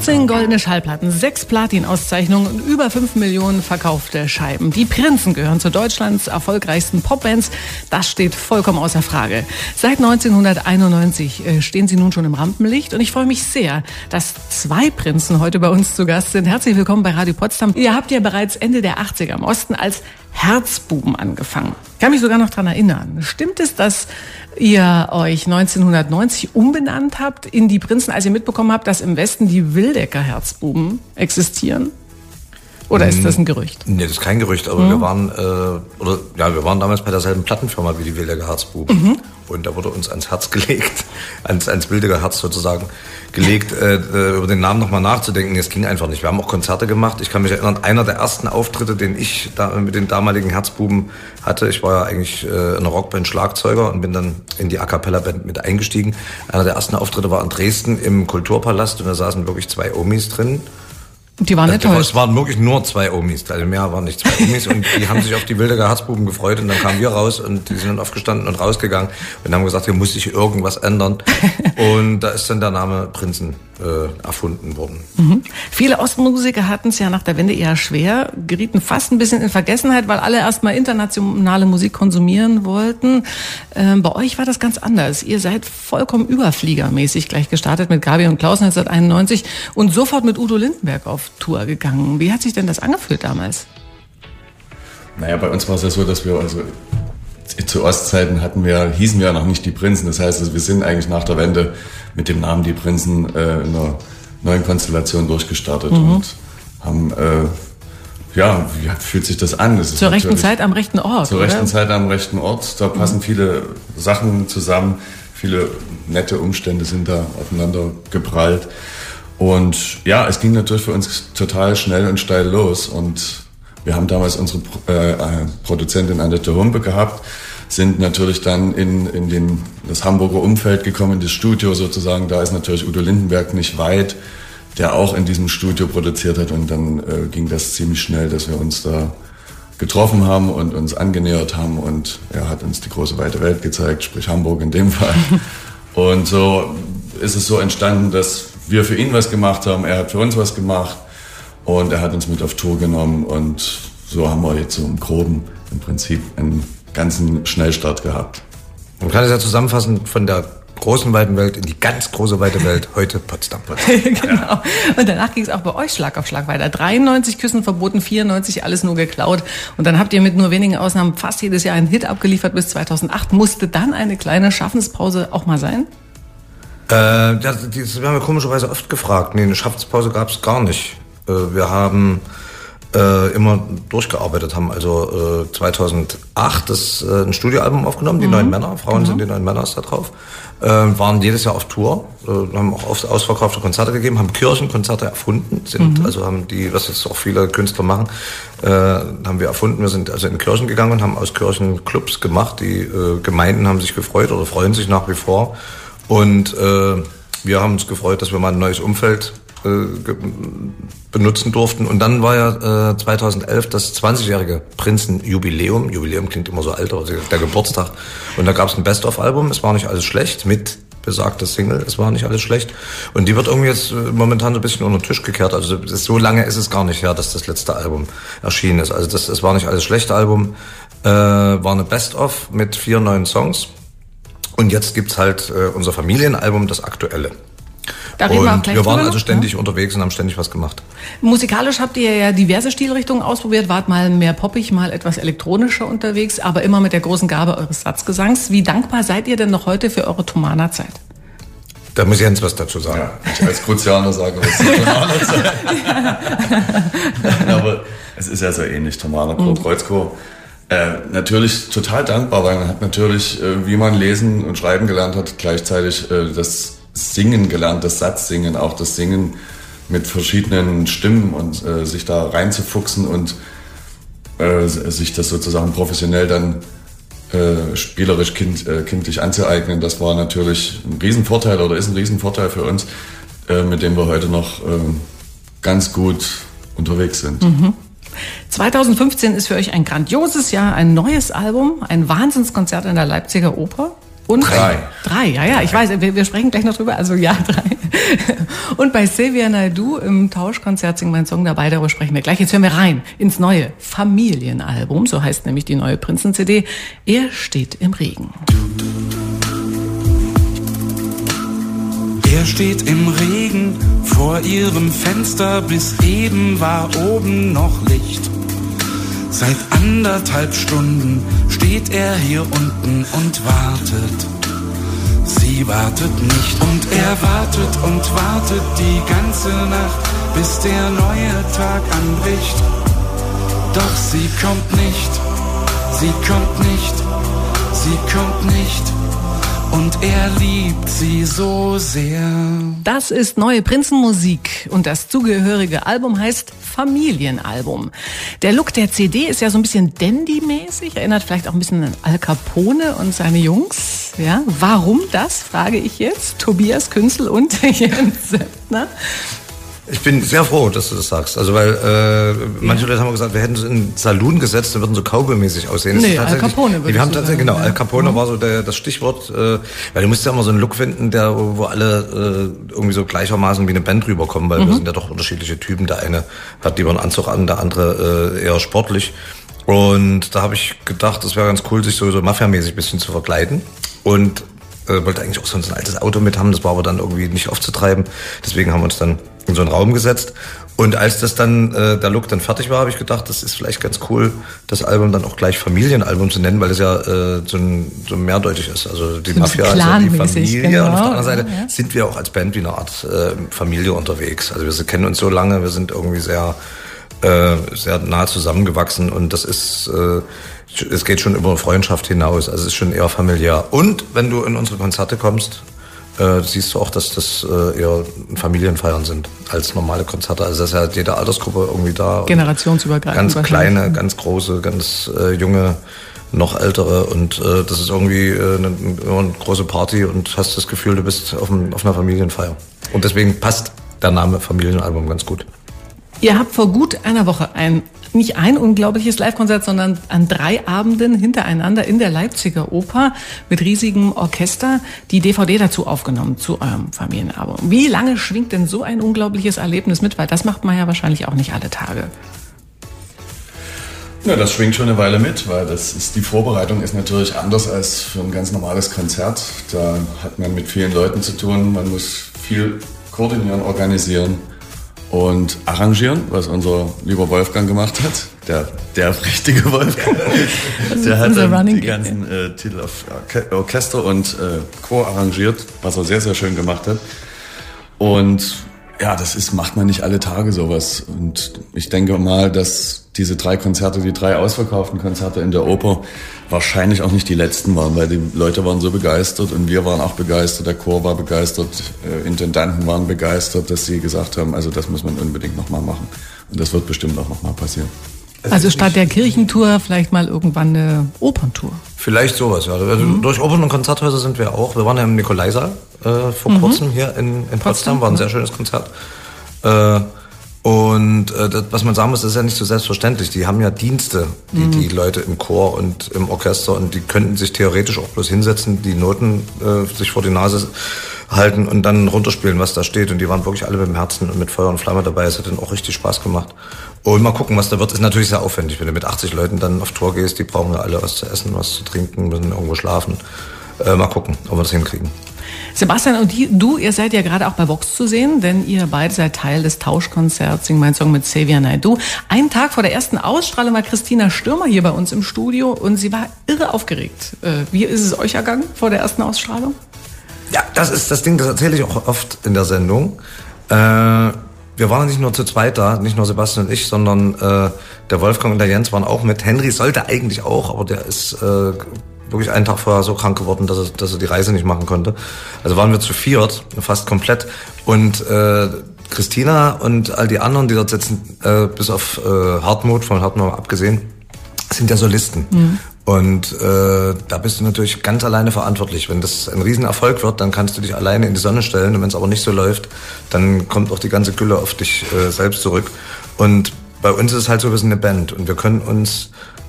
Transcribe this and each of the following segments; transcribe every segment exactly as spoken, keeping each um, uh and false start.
achtzehn goldene Schallplatten, sechs Platin-Auszeichnungen und über fünf Millionen verkaufte Scheiben. Die Prinzen gehören zu Deutschlands erfolgreichsten Popbands. Das steht vollkommen außer Frage. Seit neunzehnhunderteinundneunzig stehen sie nun schon im Rampenlicht und ich freue mich sehr, dass zwei Prinzen heute bei uns zu Gast sind. Herzlich willkommen bei Radio Potsdam. Ihr habt ja bereits Ende der achtziger im Osten als Herzbuben angefangen. Ich kann mich sogar noch daran erinnern. Stimmt es, dass ihr euch neunzehnhundertneunzig umbenannt habt in die Prinzen, als ihr mitbekommen habt, dass im Westen die Wildecker Herzbuben existieren? Oder ist das ein Gerücht? Nee, das ist kein Gerücht, aber mhm. wir waren äh, oder ja, wir waren damals bei derselben Plattenfirma wie die Wildecker Herzbuben. Mhm. Und da wurde uns ans Herz gelegt, ans, ans Wildecker Herz sozusagen gelegt, äh, über den Namen nochmal nachzudenken. Es ging einfach nicht. Wir haben auch Konzerte gemacht. Ich kann mich erinnern, einer der ersten Auftritte, den ich da mit den damaligen Herzbuben hatte, ich war ja eigentlich äh, in einer Rockband Schlagzeuger und bin dann in die A-Cappella-Band mit eingestiegen. Einer der ersten Auftritte war in Dresden im Kulturpalast und da saßen wirklich zwei Omis drin. Die waren nicht also, es waren wirklich nur zwei Omis, also mehr waren nicht zwei Omis und die haben sich auf die Wildecker Herzbuben gefreut und dann kamen wir raus und die sind dann aufgestanden und rausgegangen und haben gesagt, hier muss sich irgendwas ändern und da ist dann der Name Prinzen äh, erfunden worden. Mhm. Viele Ostmusiker hatten es ja nach der Wende eher schwer, gerieten fast ein bisschen in Vergessenheit, weil alle erstmal internationale Musik konsumieren wollten. Ähm, bei euch war das ganz anders. Ihr seid vollkommen überfliegermäßig gleich gestartet mit Gabi und Klaus neunzehnhunderteinundneunzig und sofort mit Udo Lindenberg auf Tour gegangen. Wie hat sich denn das angefühlt damals? Naja, bei uns war es ja so, dass wir also zu Ostzeiten hatten wir, hießen wir ja noch nicht die Prinzen. Das heißt, also wir sind eigentlich nach der Wende mit dem Namen die Prinzen äh, in einer neuen Konstellation durchgestartet mhm. und haben, äh, ja, wie fühlt sich das an? Das ist zur rechten Zeit am rechten Ort, Zur oder? rechten Zeit am rechten Ort. Da passen mhm. viele Sachen zusammen. Viele nette Umstände sind da aufeinander geprallt. Und ja, es ging natürlich für uns total schnell und steil los. Und wir haben damals unsere äh, Produzentin Annette Humpe gehabt, sind natürlich dann in, in den, das Hamburger Umfeld gekommen, in das Studio sozusagen. Da ist natürlich Udo Lindenberg nicht weit, der auch in diesem Studio produziert hat. Und dann äh, ging das ziemlich schnell, dass wir uns da getroffen haben und uns angenähert haben. Und er hat uns die große weite Welt gezeigt, sprich Hamburg in dem Fall. Und so ist es so entstanden, dass wir für ihn was gemacht haben, er hat für uns was gemacht und er hat uns mit auf Tour genommen und so haben wir jetzt so im Groben im Prinzip einen ganzen Schnellstart gehabt. Man kann es ja zusammenfassen, von der großen weiten Welt in die ganz große weite Welt, heute Potsdam. Potsdam. Genau. Und danach ging es auch bei euch Schlag auf Schlag weiter. dreiundneunzig Küssen verboten, vierundneunzig alles nur geklaut. Und dann habt ihr mit nur wenigen Ausnahmen fast jedes Jahr einen Hit abgeliefert bis zweitausendacht. Musste dann eine kleine Schaffenspause auch mal sein? Äh, das, das haben wir komischerweise oft gefragt. Nee, eine Schaffenspause gab es gar nicht. Äh, wir haben äh, immer durchgearbeitet, haben also äh, zweitausendacht das, äh, ein Studioalbum aufgenommen, die mhm. Neuen Männer, Frauen mhm. sind die Neuen Männer, ist da drauf. Äh, waren jedes Jahr auf Tour, äh, haben auch oft ausverkaufte Konzerte gegeben, haben Kirchenkonzerte erfunden, sind, mhm. also haben die, was jetzt auch viele Künstler machen, äh, haben wir erfunden. Wir sind also in Kirchen gegangen und haben aus Kirchen Clubs gemacht. Die äh, Gemeinden haben sich gefreut oder freuen sich nach wie vor. Und äh, wir haben uns gefreut, dass wir mal ein neues Umfeld äh, ge- benutzen durften. Und dann war ja äh, zweitausendelf das zwanzigjährige Prinzenjubiläum. Jubiläum klingt immer so alt, aber der Geburtstag. Und da gab es ein Best-of-Album. Es war nicht alles schlecht, mit besagtes Single. Es war nicht alles schlecht. Und die wird irgendwie jetzt äh, momentan so ein bisschen unter den Tisch gekehrt. Also das, so lange ist es gar nicht her, dass das letzte Album erschienen ist. Also das, das war nicht alles schlecht Album. Äh, war eine Best-of mit vier neuen Songs. Und jetzt gibt's halt äh, unser Familienalbum, das aktuelle. Da reden wir auch gleich wir waren drüber also noch, ständig ja? unterwegs und haben ständig was gemacht. Musikalisch habt ihr ja diverse Stilrichtungen ausprobiert, wart mal mehr poppig, mal etwas elektronischer unterwegs, aber immer mit der großen Gabe eures Satzgesangs. Wie dankbar seid ihr denn noch heute für eure Thomaner Zeit? Da muss Jens was dazu sagen. Ja, ich als Kruzianer sage was zur Thomaner Zeit. ja. Aber es ist ja so ähnlich, Thomaner Chor, mhm. Kreuzchor. Äh, natürlich total dankbar, weil man hat natürlich, äh, wie man lesen und schreiben gelernt hat, gleichzeitig äh, das Singen gelernt, das Satzsingen, auch das Singen mit verschiedenen Stimmen und äh, sich da reinzufuchsen und äh, sich das sozusagen professionell dann äh, spielerisch kind, äh, kindlich anzueignen. Das war natürlich ein Riesenvorteil oder ist ein Riesenvorteil für uns, äh, mit dem wir heute noch äh, ganz gut unterwegs sind. Mhm. zweitausendfünfzehn ist für euch ein grandioses Jahr, ein neues Album, ein Wahnsinnskonzert in der Leipziger Oper. Und drei. Drei, ja, ja, ich weiß, wir, wir sprechen gleich noch drüber, also ja, drei. Und bei Xavier Naidoo im Tauschkonzert Sing mein Song dabei, darüber sprechen wir gleich. Jetzt hören wir rein ins neue Familienalbum, so heißt nämlich die neue Prinzen-C D. Er steht im Regen. Er steht im Regen vor ihrem Fenster, bis eben war oben noch Licht. Seit anderthalb Stunden steht er hier unten und wartet. Sie wartet nicht und er wartet und wartet die ganze Nacht, bis der neue Tag anbricht. Doch sie kommt nicht, sie kommt nicht, sie kommt nicht. Und er liebt sie so sehr. Das ist neue Prinzenmusik und das zugehörige Album heißt Familienalbum. Der Look der C D ist ja so ein bisschen Dandy-mäßig, erinnert vielleicht auch ein bisschen an Al Capone und seine Jungs. Ja, warum das, frage ich jetzt. Tobias Künzel und Jens Seppner. Ich bin sehr froh, dass du das sagst. Also weil äh, manche Leute haben gesagt, wir hätten es in einen Saloon gesetzt, dann würden so Cowboy-mäßig aussehen. Nee, Al Capone würde wir haben so tatsächlich, sagen, genau, ja. Al Capone mhm. war so der, das Stichwort, äh, weil du musst ja immer so einen Look finden, der, wo alle äh, irgendwie so gleichermaßen wie eine Band rüberkommen, weil mhm. wir sind ja doch unterschiedliche Typen. Der eine hat lieber einen Anzug an, der andere äh, eher sportlich. Und da habe ich gedacht, das wäre ganz cool, sich so, so Mafia-mäßig ein bisschen zu verkleiden. Und äh, wollte eigentlich auch so ein altes Auto mit haben, das war aber dann irgendwie nicht aufzutreiben. Deswegen haben wir uns dann in so einen Raum gesetzt. Und als das dann, äh, der Look dann fertig war, habe ich gedacht, das ist vielleicht ganz cool, das Album dann auch gleich Familienalbum zu nennen, weil es ja äh, so, ein, so mehrdeutig ist. Also die so Mafia ist ja die Familie. Genau. Und auf der anderen Seite ja. sind wir auch als Band wie eine Art äh, Familie unterwegs. Also wir kennen uns so lange, wir sind irgendwie sehr, äh, sehr nah zusammengewachsen und das ist, äh, es geht schon über Freundschaft hinaus. Also es ist schon eher familiär. Und wenn du in unsere Konzerte kommst, Äh, siehst du auch, dass das äh, eher Familienfeiern sind als normale Konzerte. Also das ist ja jede Altersgruppe irgendwie da. Generationsübergreifend. Ganz kleine, ganz große, ganz äh, junge, noch ältere. Und äh, das ist irgendwie äh, eine, eine große Party und hast das Gefühl, du bist auf, einem, auf einer Familienfeier. Und deswegen passt der Name Familienalbum ganz gut. Ihr habt vor gut einer Woche ein, nicht ein unglaubliches Live-Konzert, sondern an drei Abenden hintereinander in der Leipziger Oper mit riesigem Orchester die D V D dazu aufgenommen, zu eurem Familienalbum. Wie lange schwingt denn so ein unglaubliches Erlebnis mit? Weil das macht man ja wahrscheinlich auch nicht alle Tage. Ja, das schwingt schon eine Weile mit, weil das ist, die Vorbereitung ist natürlich anders als für ein ganz normales Konzert. Da hat man mit vielen Leuten zu tun, man muss viel koordinieren, organisieren und arrangieren, was unser lieber Wolfgang gemacht hat. Der, der richtige Wolfgang. Der hat dann die ganzen äh, Titel auf Orchester und äh, Chor arrangiert, was er sehr, sehr schön gemacht hat. Und ja, das ist, macht man nicht alle Tage sowas. Und ich denke mal, dass diese drei Konzerte, die drei ausverkauften Konzerte in der Oper wahrscheinlich auch nicht die letzten waren, weil die Leute waren so begeistert und wir waren auch begeistert, der Chor war begeistert, äh, Intendanten waren begeistert, dass sie gesagt haben, also das muss man unbedingt nochmal machen. Und das wird bestimmt auch nochmal passieren. Also statt der Kirchentour vielleicht mal irgendwann eine Operntour. Vielleicht sowas, ja. Also mhm. durch Opern- und Konzerthäuser sind wir auch. Wir waren ja im Nikolaisaal äh, vor mhm. kurzem hier in, in Potsdam, Potsdam, war ein sehr schönes Konzert. Äh, Und äh, das, was man sagen muss, das ist ja nicht so selbstverständlich. Die haben ja Dienste, die, mhm. die Leute im Chor und im Orchester, und die könnten sich theoretisch auch bloß hinsetzen, die Noten äh, sich vor die Nase halten und dann runterspielen, was da steht. Und die waren wirklich alle mit dem Herzen und mit Feuer und Flamme dabei. Es hat dann auch richtig Spaß gemacht. Und mal gucken, was da wird. Ist natürlich sehr aufwendig, wenn du mit achtzig Leuten dann auf Tour gehst. Die brauchen ja alle was zu essen, was zu trinken, müssen irgendwo schlafen. Äh, mal gucken, ob wir das hinkriegen. Sebastian und die, du, ihr seid ja gerade auch bei Vox zu sehen, denn ihr beide seid Teil des Tauschkonzerts Sing mein Song mit Xavier Naidoo. Einen Tag vor der ersten Ausstrahlung war Christina Stürmer hier bei uns im Studio und sie war irre aufgeregt. Wie ist es euch ergangen vor der ersten Ausstrahlung? Ja, das ist das Ding, das erzähle ich auch oft in der Sendung. Äh, wir waren nicht nur zu zweit da, nicht nur Sebastian und ich, sondern äh, der Wolfgang und der Jens waren auch mit. Henry sollte eigentlich auch, aber der ist äh, wirklich einen Tag vorher so krank geworden, dass er, dass er die Reise nicht machen konnte. Also waren wir zu viert, fast komplett. Und äh, Christina und all die anderen, die dort sitzen, äh, bis auf äh, Hartmut, von Hartmut abgesehen, sind ja Solisten. Mhm. Und äh, da bist du natürlich ganz alleine verantwortlich. Wenn das ein Riesenerfolg wird, dann kannst du dich alleine in die Sonne stellen. Und wenn es aber nicht so läuft, dann kommt auch die ganze Gülle auf dich äh, selbst zurück. Und bei uns ist es halt so, wir sind eine Band und wir können uns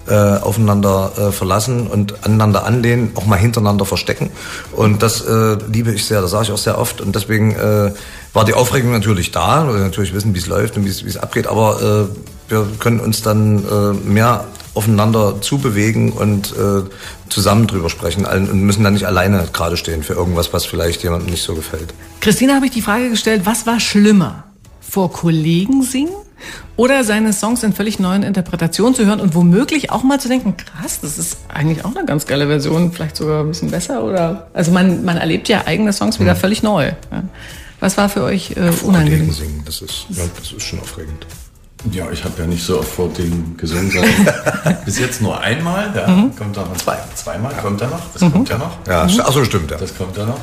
äh, aufeinander äh, verlassen und aneinander anlehnen, auch mal hintereinander verstecken. Und das äh, liebe ich sehr, das sage ich auch sehr oft. Und deswegen äh, war die Aufregung natürlich da, weil wir natürlich wissen, wie es läuft und wie es abgeht, aber äh, wir können uns dann äh, mehr aufeinander zubewegen und äh, zusammen drüber sprechen und müssen dann nicht alleine gerade stehen für irgendwas, was vielleicht jemandem nicht so gefällt. Christina, habe ich die Frage gestellt, was war schlimmer? Vor Kollegen singen oder seine Songs in völlig neuen Interpretationen zu hören und womöglich auch mal zu denken, krass, das ist eigentlich auch eine ganz geile Version, vielleicht sogar ein bisschen besser oder, also man, man erlebt ja eigene Songs wieder hm. völlig neu. Ja. Was war für euch äh, unangenehm? Kollegen singen, das ist, ja, das ist schon aufregend. Ja, ich habe ja nicht so oft vor denen gesungen, sondern bis jetzt nur einmal. Ja, mhm. kommt dann noch zwei, zweimal ja. kommt er noch. Das mhm. kommt ja noch. Ja, mhm. ach so, stimmt. Ja. Das kommt ja noch.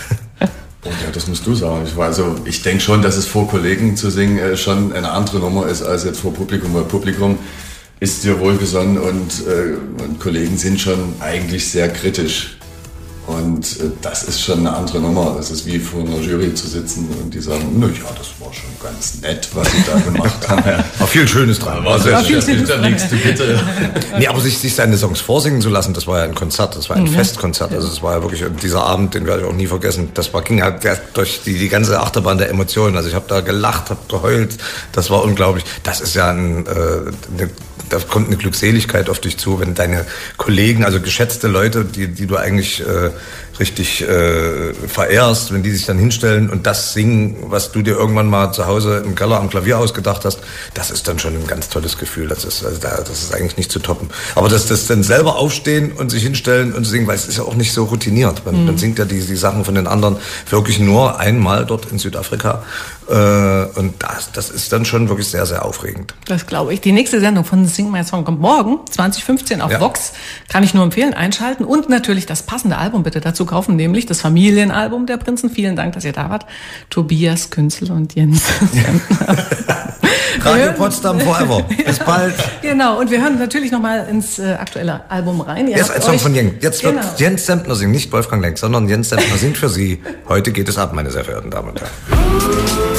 Und ja, das musst du sagen. Ich, also, ich denke schon, dass es vor Kollegen zu singen äh, schon eine andere Nummer ist als jetzt vor Publikum. Weil Publikum ist dir wohlgesonnen und, äh, und Kollegen sind schon eigentlich sehr kritisch. Und äh, das ist schon eine andere Nummer. Das ist wie vor einer Jury zu sitzen und die sagen, na ja, das war schon ganz nett, was sie da gemacht haben. Ja. War viel Schönes dran. War sehr schön. Hinterlegst du bitte. Nee, aber sich, sich seine Songs vorsingen zu lassen, das war ja ein Konzert, das war ein mhm. Festkonzert. Also es war ja wirklich dieser Abend, den werde ich auch nie vergessen. Das war, ging ja durch die, die ganze Achterbahn der Emotionen. Also ich habe da gelacht, habe geheult. Das war unglaublich. Das ist ja ein, äh, eine, da kommt eine Glückseligkeit auf dich zu, wenn deine Kollegen, also geschätzte Leute, die, die du eigentlich äh, richtig äh, verehrst, wenn die sich dann hinstellen und das singen, was du dir irgendwann mal zu Hause im Keller am Klavier ausgedacht hast, das ist dann schon ein ganz tolles Gefühl. Das ist, also da, das ist eigentlich nicht zu toppen. Aber dass das dann selber aufstehen und sich hinstellen und singen, weil es ist ja auch nicht so routiniert. Man, mhm. man singt ja die, die Sachen von den anderen wirklich nur einmal dort in Südafrika. Äh, und das, das ist dann schon wirklich sehr, sehr aufregend. Das glaube ich. Die nächste Sendung von Sing My Song kommt morgen, zwanzig fünfzehn auf ja. Vox. Kann ich nur empfehlen, einschalten. Und natürlich das passende Album bitte dazu kaufen, nämlich das Familienalbum der Prinzen. Vielen Dank, dass ihr da wart. Tobias Künzel und Jens. Radio Potsdam forever. Bis bald. Genau, und wir hören natürlich nochmal ins äh, aktuelle Album rein. Ihr Jetzt ein Song von Jens. Jetzt wird genau. Jens Sempner singen, nicht Wolfgang Lenk, sondern Jens Sempner singt für Sie. Heute geht es ab, meine sehr verehrten Damen und Herren.